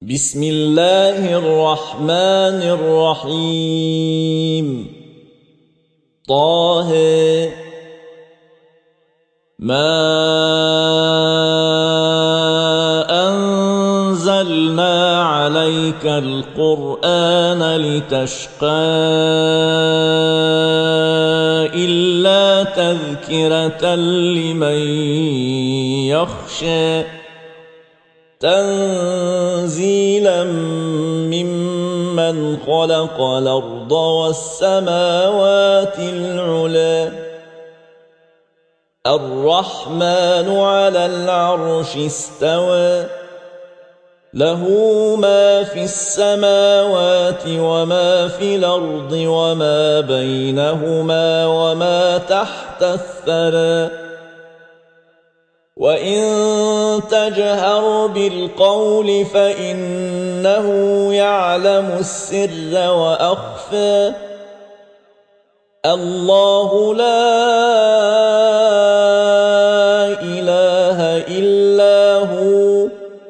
بسم الله الرحمن الرحيم طه ما أنزلنا عليك القرآن لتشقى إلا تذكرة لمن يخشى تنزيلا ممن خلق الأرض والسماوات العلى الرحمن على العرش استوى له ما في السماوات وما في الأرض وما بينهما وما تحت الثرى وإن تجهر بالقول فإنه يعلم السر وأخفى الله لا إله إلا هو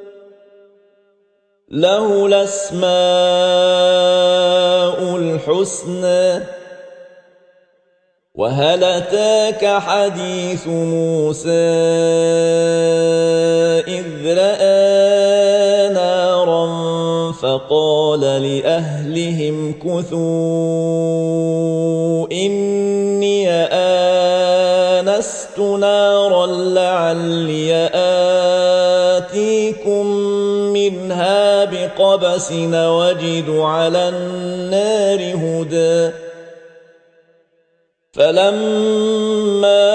له الأسماء الحسنى وهل أتاك حديث موسى إذ رأى نارا فقال لأهلهم كثوا إني آنست نارا لعلي آتيكم منها بقبس وجد على النار هدى فلما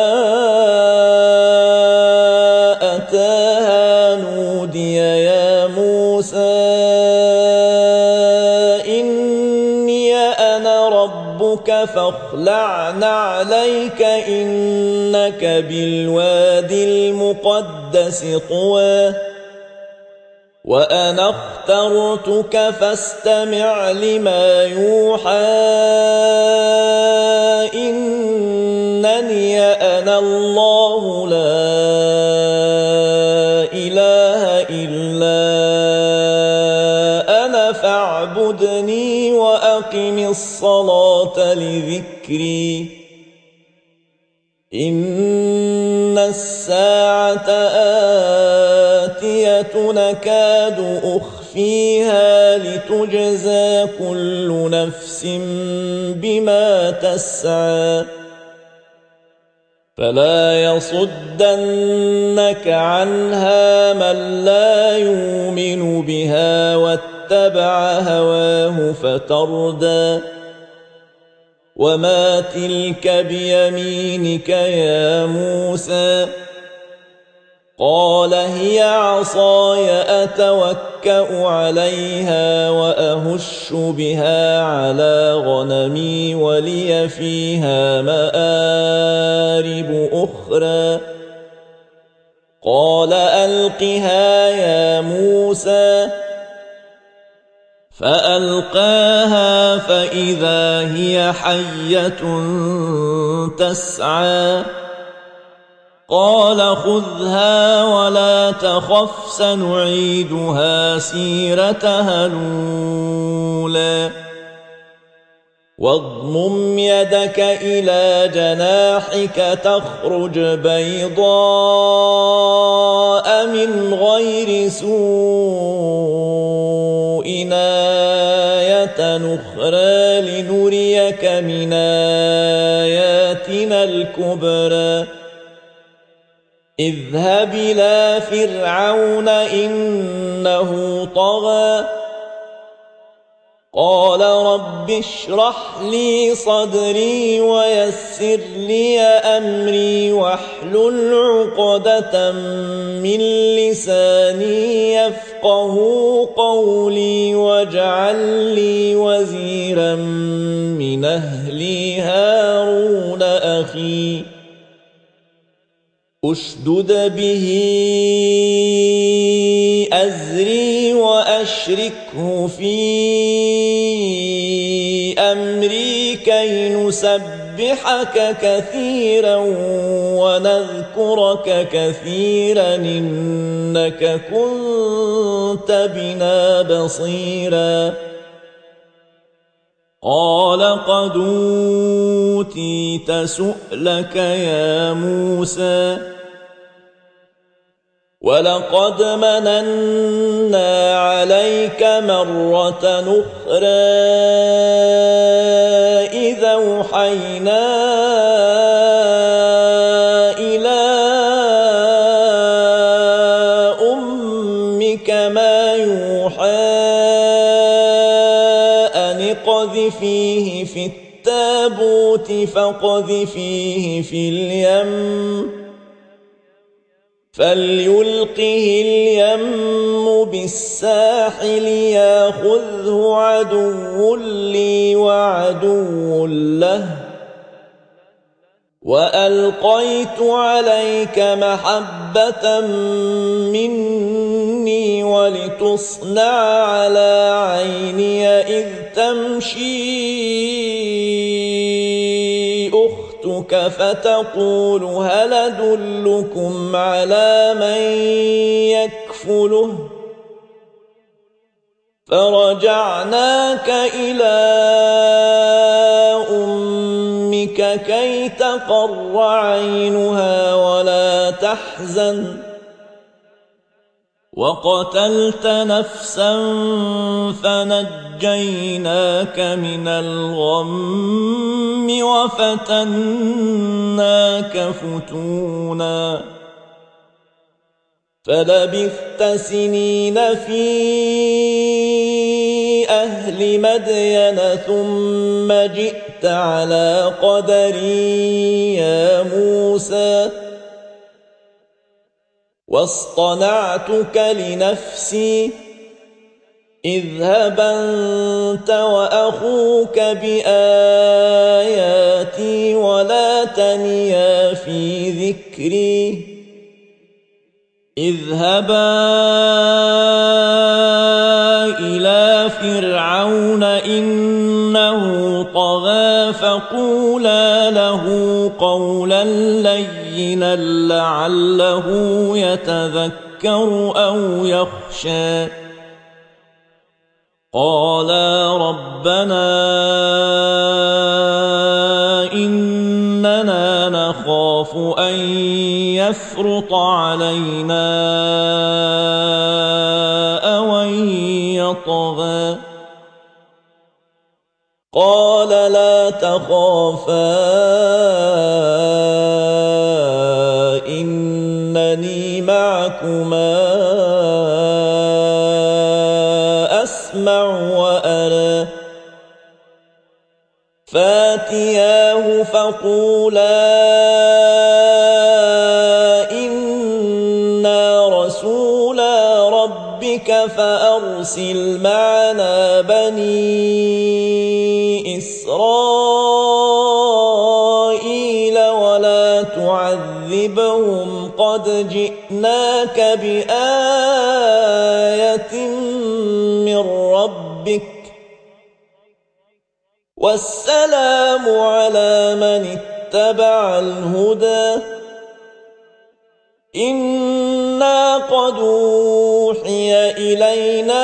أتاها نودي يا موسى إني أنا ربك فاخلع نعليك إنك بالوادي المقدس طوى وأنا اخترتك فاستمع لما يوحى إنني أنا الله لا إله إلا أنا فاعبدني وأقم الصلاة لذكري إن الساعة آتية نكاد أخفيها لتجزى كل نفس بما تسعى فلا يصدنك عنها من لا يؤمن بها واتبع هواه فتردى وما تلك بيمينك يا موسى قال هي عصاي أتوكأ عليها وأهش بها على غنمي ولي فيها مآرب أخرى قال ألقها يا موسى فألقاها فإذا هي حية تسعى قال خذها ولا تخف سنعيدها سيرتها الأولى واضمم يدك إلى جناحك تخرج بيضاء من غير سوء آية أخرى لنريك من آياتنا الكبرى اذهب إلى فرعون إنه طغى قال رب اشرح لي صدري ويسر لي أمري واحلل عقدة من لساني يفقه قولي واجعل لي وزيرا من أهلي هارون أخي أشدد به أزري وأشركه في أمري كي نسبحك ونسبحك كثيرا ونذكرك كثيرا إنك كنت بنا بصيرا قال قد أوتيت سؤلك يا موسى ولقد مننا عليك مرة أخرى إذا أوحينا إلى أمك ما يوحى أن اقذفيه في التابوت فاقذفيه في اليم فليلقه اليم بالساحل ياخذه عدو لي وعدو له وألقيت عليك محبة مني ولتصنع على عيني إذ تمشي أختك فتقول هل أدلكم على من يكفله فرجعناك إلى أمك كي تقر عينها ولا تحزن وقتلت نفسا فنجيناك من الغم وفتناك فتونا فلبثت سنين في أهل مدين ثم جئت على قدري يا موسى واصطنعتك لنفسي اذهب أنت وأخوك بآياتي ولا تنيا في ذكري اذهبا إلى فرعون إنه طغى فقولا له قولا لينا لعله يتذكر أو يخشى قالا ربنا إننا نخاف أن يفرط علينا أو أن يطغى قال لا تخافا إنني معكما أسمع وأرى فاتياه فقولا إنا رسولا ربك فأرسل معنا بني إسرائيل ولا تعذبهم قد جئناك بآية من ربك والسلام على من اتبع الهدى إنا قد أوحي إلينا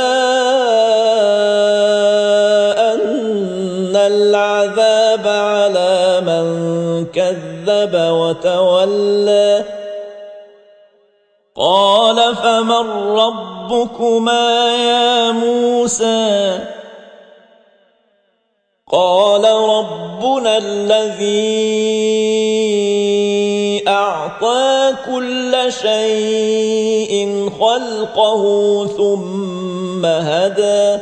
أن العذاب على من كذب وتولى قال فمن ربكما يا موسى قال ربنا الذي أعطى كل شيء خلقه ثم هدى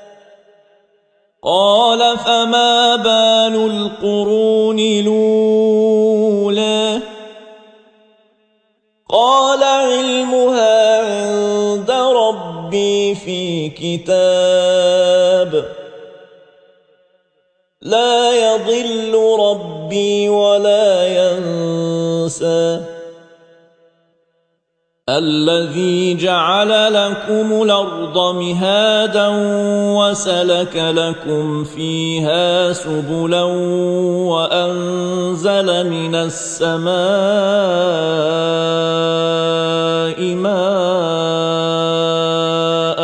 قال فما بال القرون الأولى قال علمها عند ربي في كتاب لا يضل ربي ولا ينسى الذي جعل لكم الأرض مهادا وسلك لكم فيها سبلا وأنزل من السماء ماء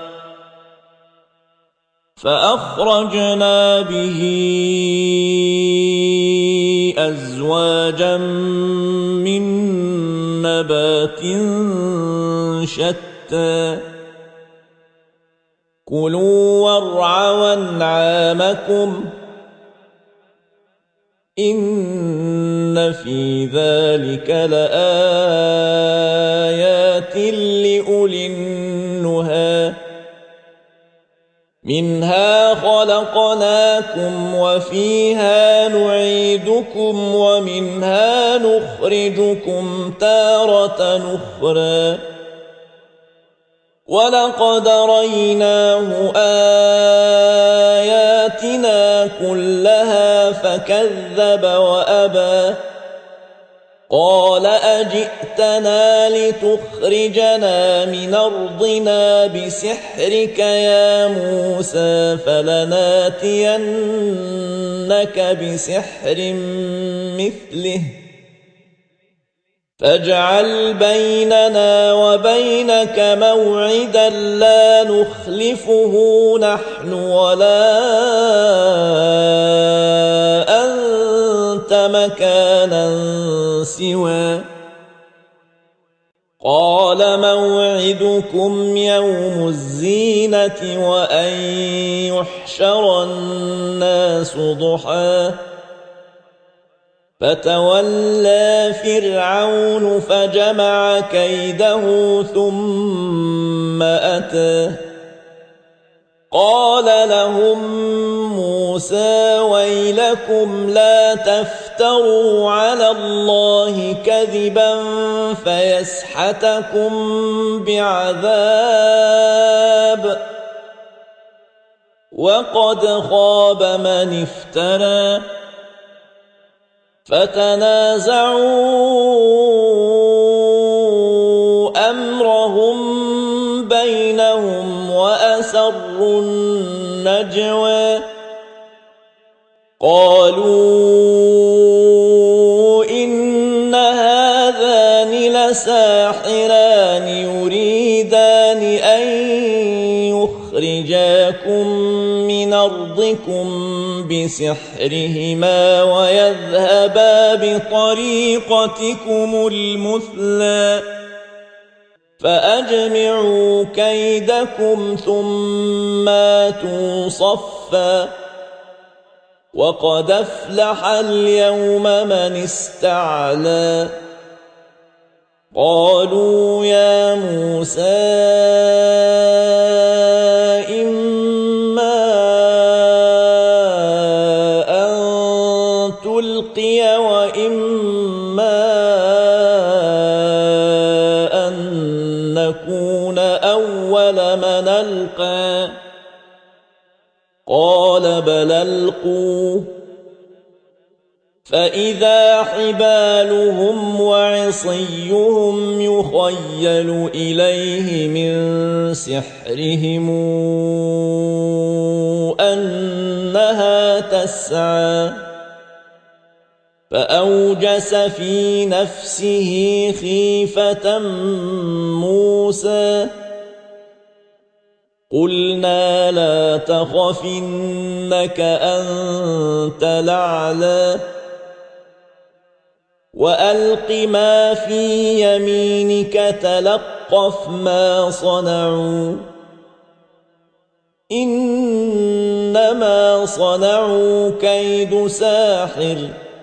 فأخرجنا به أزواجا من نبات شتى كلوا وارعوا أنعامكم إن في ذلك لآيات لأولي النهى منها خلقناكم وفيها نعيدكم ومنها نخرجكم تارة أخرى ولقد ريناه آياتنا كلها فكذب وأبى قال أجئتنا لتخرجنا من أرضنا بسحرك يا موسى فلناتينك بسحر مثله فاجعل بيننا وبينك موعدا لا نخلفه نحن ولا أنت مكانا سوى قال موعدكم يوم الزينة وأن يحشر الناس ضحى فتولى فرعون فجمع كيده ثم أتى قال لهم موسى ويلكم لا تفتروا على الله كذبا فيسحتكم بعذاب وقد خاب من افترى فتنازعوا أمرهم بينهم وأسروا النجوى قالوا إن هذان لساحران يريدان أن يخرجاكم من أرضكم بسحرهما ويذهبا بطريقتكم المثلى فأجمعوا كيدكم ثم آتوا صفا وقد أفلح اليوم من استعلى قالوا يا موسى إما أن تلقي وإما أن نكون أول من ألقى قال بل ألقوا فإذا حبالهم وعصيهم يخيل إليه من سحرهم أنها تسعى فأوجس في نفسه خيفة موسى قلنا لا تخف إنك أنت الأعلى وألق ما في يمينك تلقف ما صنعوا إنما صنعوا كيد ساحر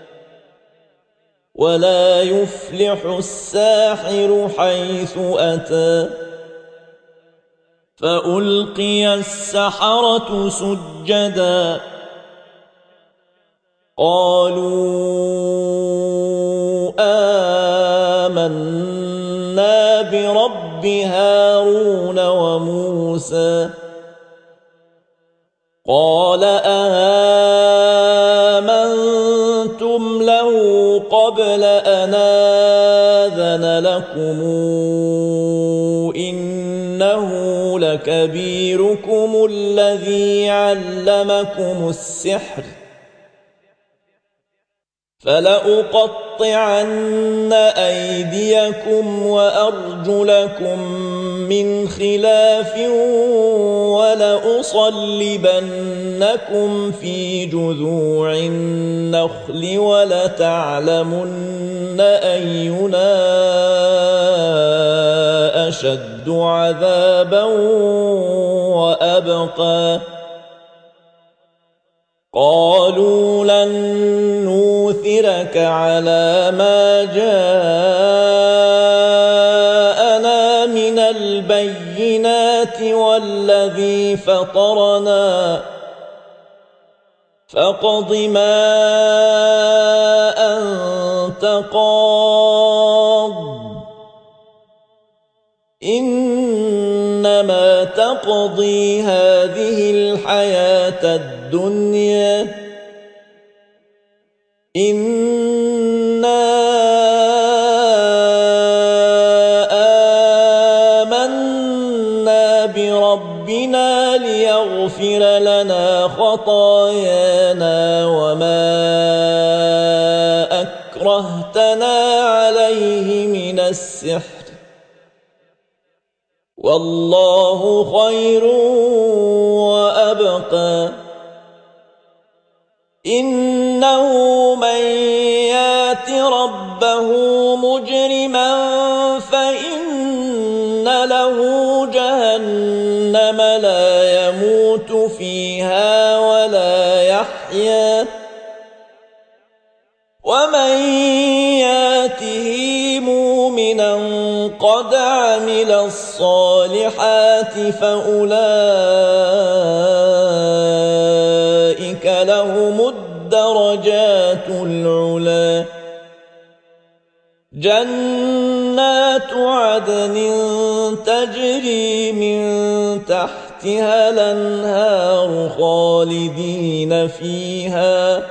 ولا يفلح الساحر حيث أتى فألقي السحرة سجدا قالوا آمنا برب هارون وموسى قال آمنتم له قبل أن آذن آذن لكم إنه لكبيركم الذي علمكم السحر فلأقطعن أيديكم وأرجلكم من خلاف ولأصلبنكم في جذوع النخل ولتعلمن أينا أشد عذابا وأبقى قالوا لن نوثرك على ما جاءنا من البينات والذي فطرنا فاقض ما أنت قاض إنما تقضي هذه الحياة الدنيا إنا آمنا بربنا ليغفر لنا خطايانا وما أكرهتنا عليه من السحر والله خير وأبقى إنه من يات ربه مجرما فإن له جهنم لا يموت فيها ولا يحيا ومن ياته مؤمنا قد عمل الصالحات فأولئك لهم الدرجات العلى جنات عدن تجري من تحتها الأنهار خالدين فيها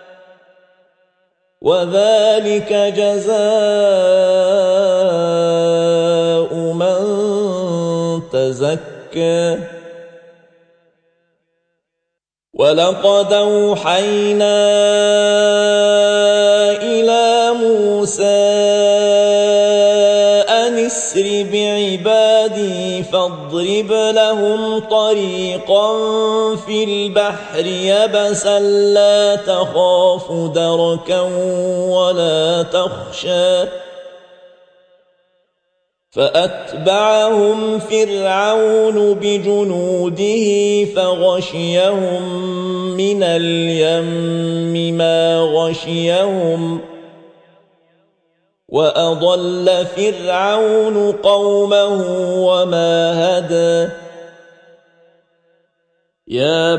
وذلك جزاء من تزكى ولقد أوحينا إلى موسى أن اسر بعبادي فاضرب لهم طريقا في البحر يبسا لا تخاف دركا ولا تخشى فأتبعهم فرعون بجنوده فغشيهم من اليم ما غشيهم وأضل فرعون قومه وما هدى يا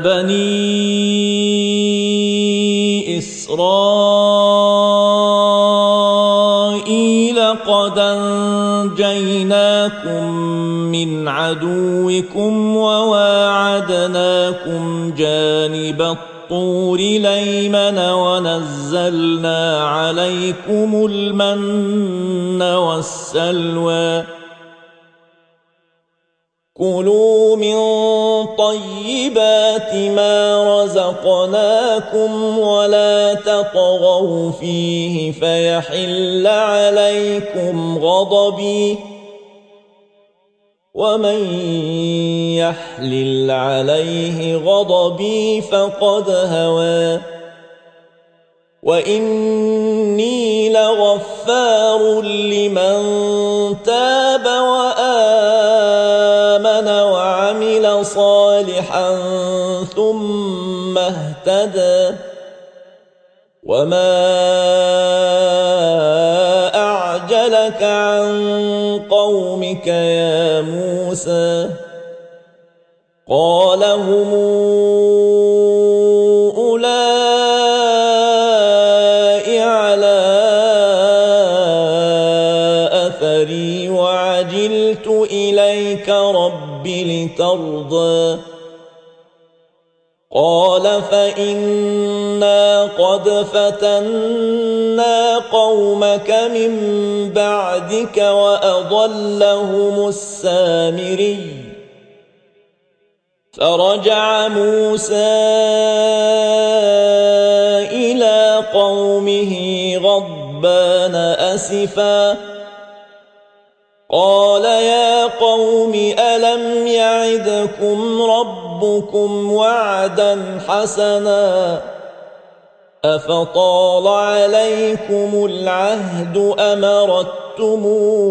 بني إسرائيل قد أنجيناكم من عدوكم وواعدناكم جانب الطور الأيمن ونزلنا عليكم المن والسلوى كلوا من طيبات ما رزقناكم ولا تطغوا فيه فيحل عليكم غضبي ومن يحلل عليه غضبي فقد هوى وإني لغفار لمن تاب وآمن وعمل صالحا ثم اهتدى وما أعجلك عن قومك يا موسى قال هم أولئك على أثري وعجلت إليك رب لترضى قال فإنا قد فتنا قومك من بعدك وأضلهم السامري فرجع موسى إلى قومه غضبان أسفا قال يا قوم ألم يعدكم ربكم وعدا حسنا أفطال عليكم العهد أم أردتم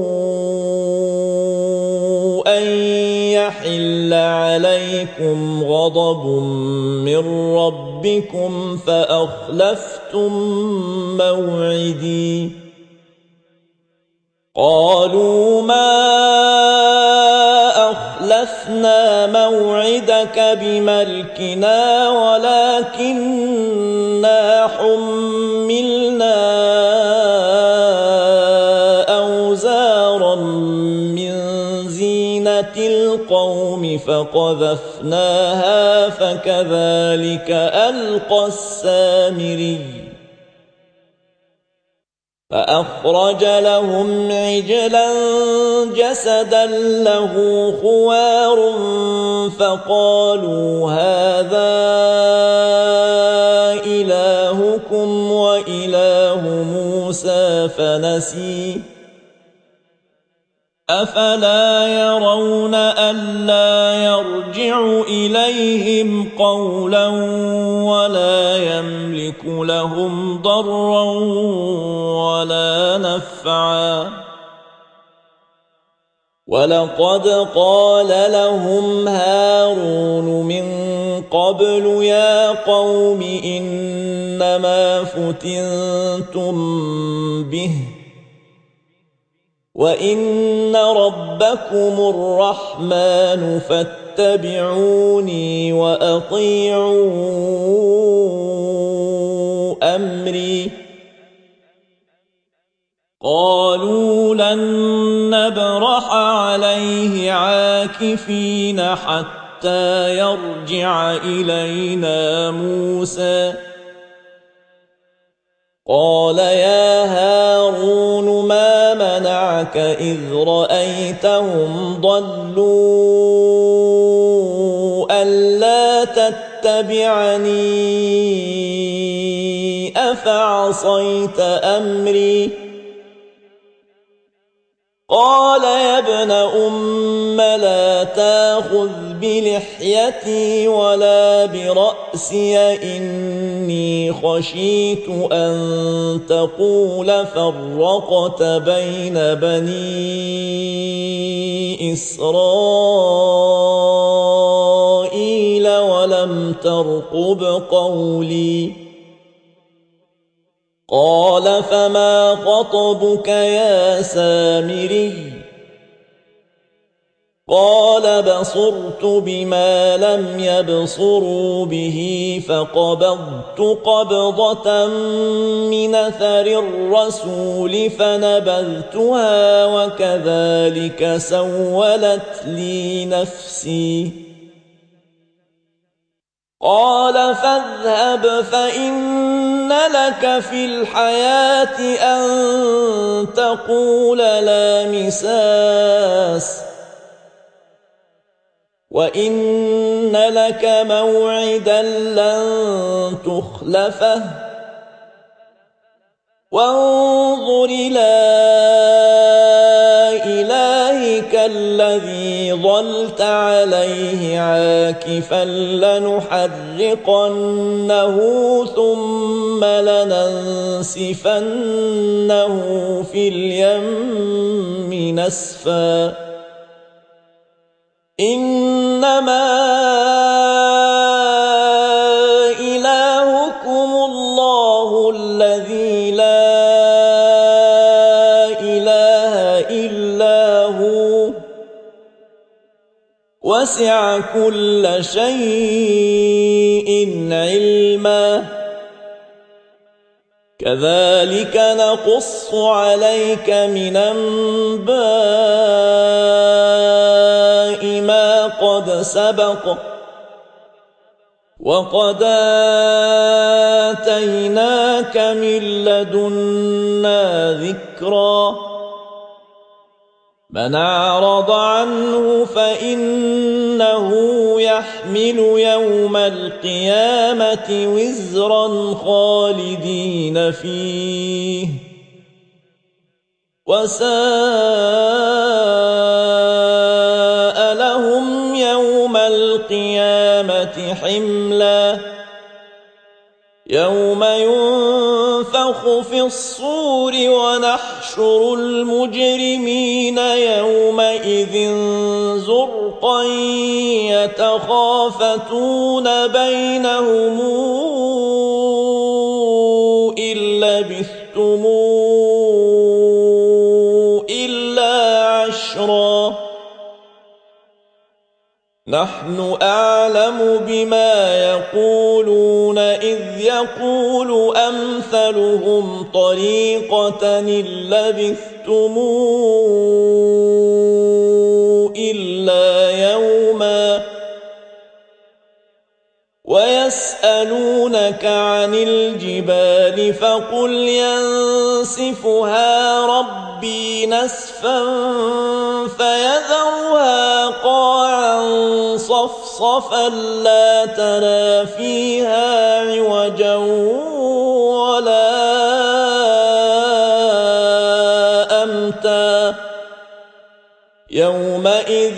أن يحل عليكم غضب من ربكم فأخلفتم موعدي قالوا ما أخلفنا موعدك بملكنا ولكننا حملنا أوزارا من زينة القوم فقذفناها فكذلك ألقى السامري فأخرج لهم عجلا جسدا له خوار فقالوا هذا إلهكم وإله موسى فنسي أفلا يرون ألا يرجع إليهم قولا ولا يملك لهم ضرا ولا نفعا ولقد قال لهم هارون من قبل يا قوم إنما فتنتم به وإن ربكم الرحمن فاتبعوني وأطيعوا أمري قالوا لن نبرح عليه عاكفين حتى يرجع إلينا موسى قال يا هارون ما منعك إذ رأيتهم ضلوا ألا تتبعني أفعصيت أمري قال يا ابن أم لا تأخذ بلحيتي ولا برأسي إني خشيت أن تقول فرقت بين بني إسرائيل ولم ترقب قولي قال فما خطبك يا سامري قال بصرت بما لم يبصروا به فقبضت قبضة من أثر الرسول فنبذتها وكذلك سولت لي نفسي قال فاذهب فإن لك في الحياة أن تقول لا مساس وإن لك موعدا لن تخلفه وانظر إلى إلهك الذي ظلت عليه عاكفا لنحرقنه ثم لننسفنه في اليم نسفا إنما إلهكم الله الذي لا إله إلا هو وسع كل شيء علما كذلك نقص عليك من أنباء ما قد سبق وقد آتيناك من لدنا ذكرا من أعرض عنه فإنه يحمل يوم القيامة وزرا خالدين فيه وساء لهم يوم القيامة حملا يوم ينفخ في الصور ونحشر المجرمين يومئذ زرقا يتخافتون بينهم إن لبثتم إلا عشرا نحن أعلم بما يقولون إذ يقول أمثلهم طريقة إن لبثتم إلا يوما ويسألونك عن الجبال فقل ينسفها ربي نسفا فيذرها قاعا صفصفا لا ترى فيها عوجا ولا أمتا يومئذ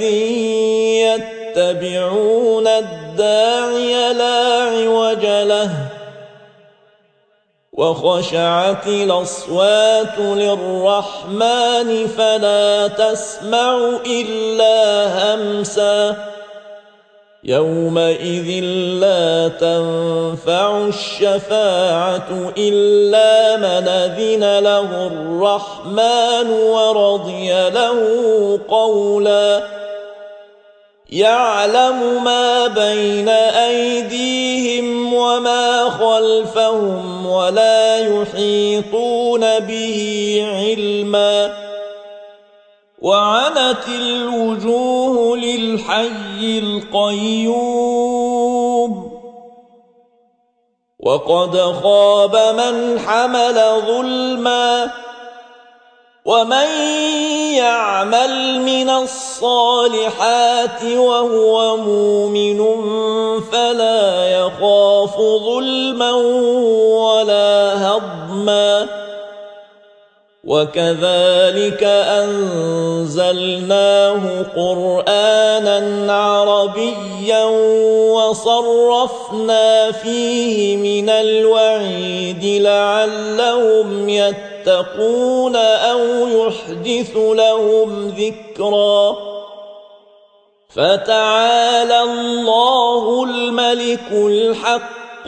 يتبعون الداعي لا عوج له وخشعت الأصوات للرحمن فلا تسمع إلا همسا يومئذ لا تنفع الشفاعة إلا من أذن له الرحمن ورضي له قولا يعلم ما بين أيديهم وما خلفهم ولا يحيطون به علما وعنت الوجوه للحي القيوم وقد خاب من حمل ظلما ومن يعمل من الصالحات وهو مؤمن فلا يخاف ظلما ولا هضما وكذلك أنزلناه قرآنا عربيا وصرفنا فيه من الوعيد لعلهم يتقون أو يحدث لهم ذكرا فتعالى الله الملك الحق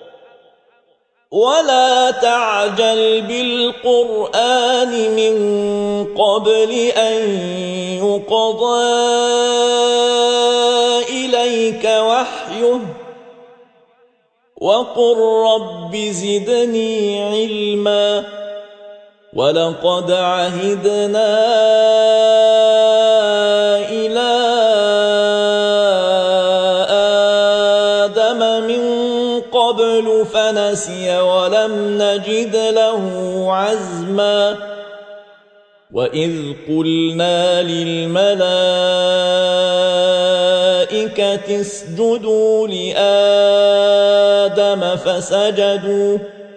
ولا تعجل بالقرآن من قبل أن يقضى إليك وحيه وقل رب زدني علما ولقد عهدنا إلى آدم من قبل فنسي ولم نجد له عزما وإذ قلنا للملائكة اسجدوا لآدم فسجدوا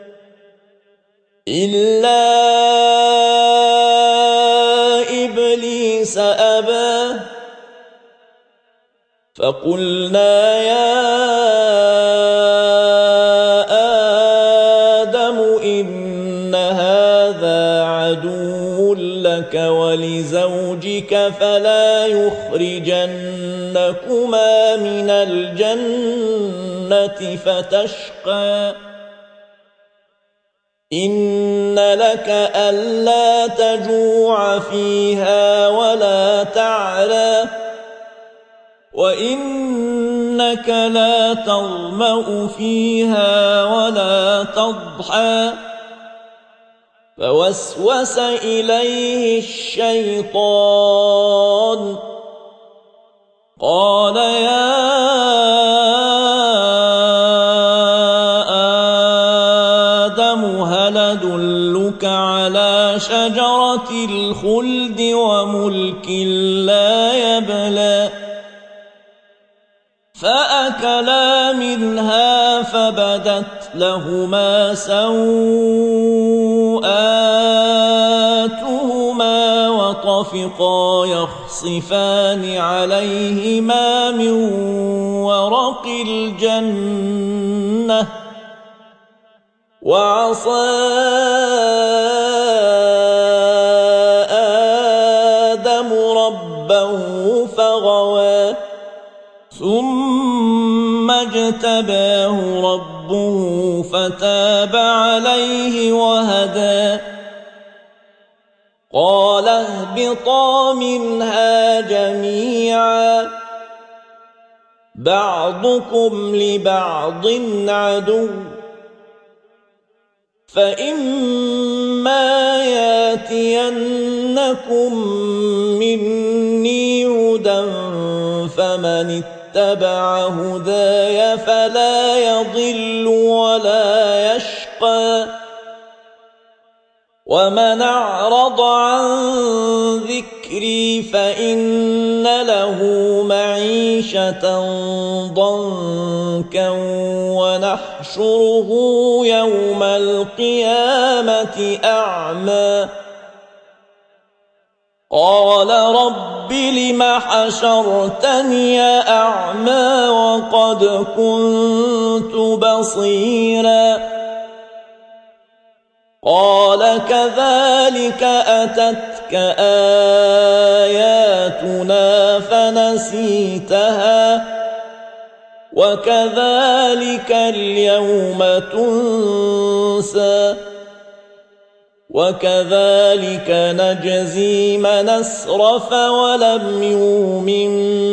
إلا إبليس أبى فقلنا يا آدم إن هذا عدو لك ولزوجك فلا يخرجنكما من الجنة فتشقى إن لك ألا تجوع فيها ولا تعرى وإنك لا تظمأ فيها ولا تضحى فوسوس إليه الشيطان قال يا وشجرة الخلد وملك لا يبلى فأكلا منها فبدت لهما سوآتهما وطفقا يخصفان عليهما من ورق الجنة وعصى آدم ربه فغوى ثم اجتباه ربه فتاب عليه وهدى قال اهبطا منها جميعا بعضكم لبعض عدو فإما ياتينكم مني هدى فمن اتبع هداي فلا يضل ولا يشقى ومن أعرض عن ذكري فإن له معيشة ضنكا ونحشره يوم القيامة أعمى قال رب لم حشرتني أعمى وقد كنت بصيرا قال كذلك أتتك آياتنا فنسيتها وكذلك اليوم تنسى وكذلك نجزي من أسرف ولم يؤمن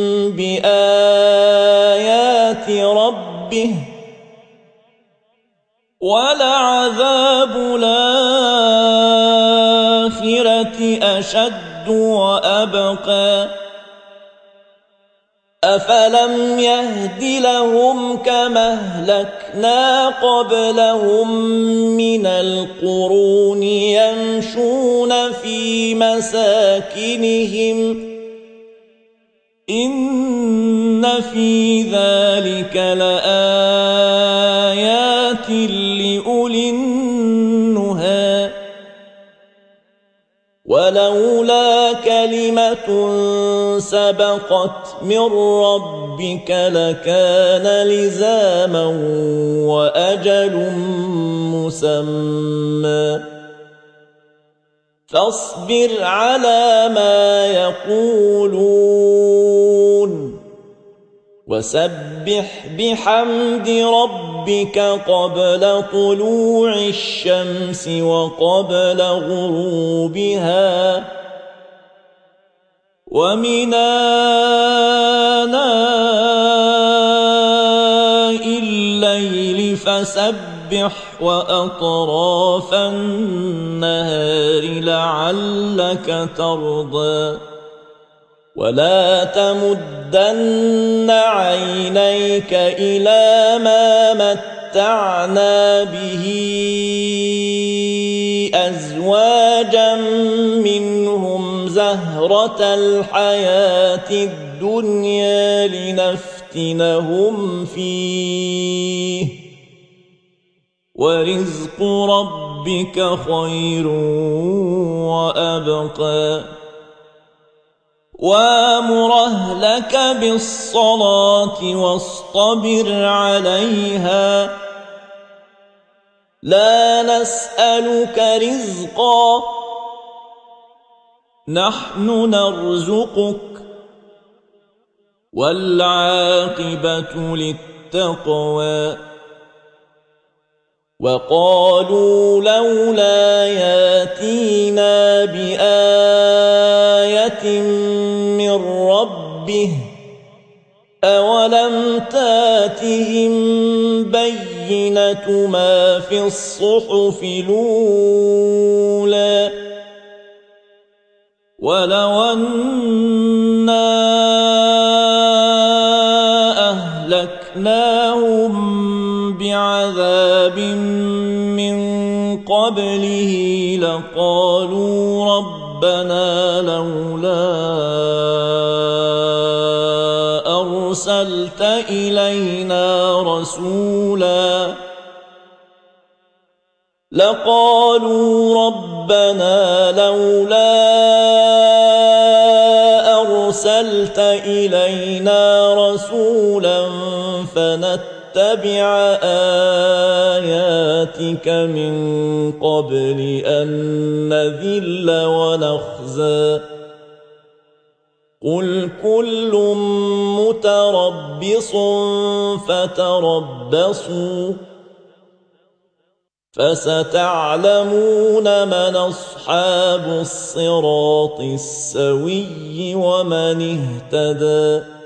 بآيات ربه ولعذاب الآخرة أشد وأبقى أفلم يهد لهم كما أهلكنا قبلهم من القرون يمشون في مساكنهم إن في ذلك لآيات لأولي النهى ولولا كلمة سبقت من ربك لكان لزاما وأجل مسمى فاصبر على ما يقولون وسبح بحمد ربك قبل طلوع الشمس وقبل غروبها ومن آناء الليل فسبح وأطراف النهار لعلك ترضى ولا تمدن عينيك إلى ما متعنا به أزواجا منهم زهرة الحياة الدنيا لنفتنهم فيه ورزق ربك خير وأبقى وامر أهلك بالصلاة واصطبر عليها لا نسألك رزقا نحن نرزقك والعاقبة للتقوى وقالوا لولا ياتينا بآية من ربه أولم تاتهم بينة ما في الصحف الأولى ولو أنا أهلكناهم بعذاب من قبله لقالوا ربنا لولا أرسلت إلينا رسولا فنتبع آياتك من قبل أن نذل ونخزى قل كل متربص فتربصوا فستعلمون من أصحاب الصراط السوي ومن اهتدى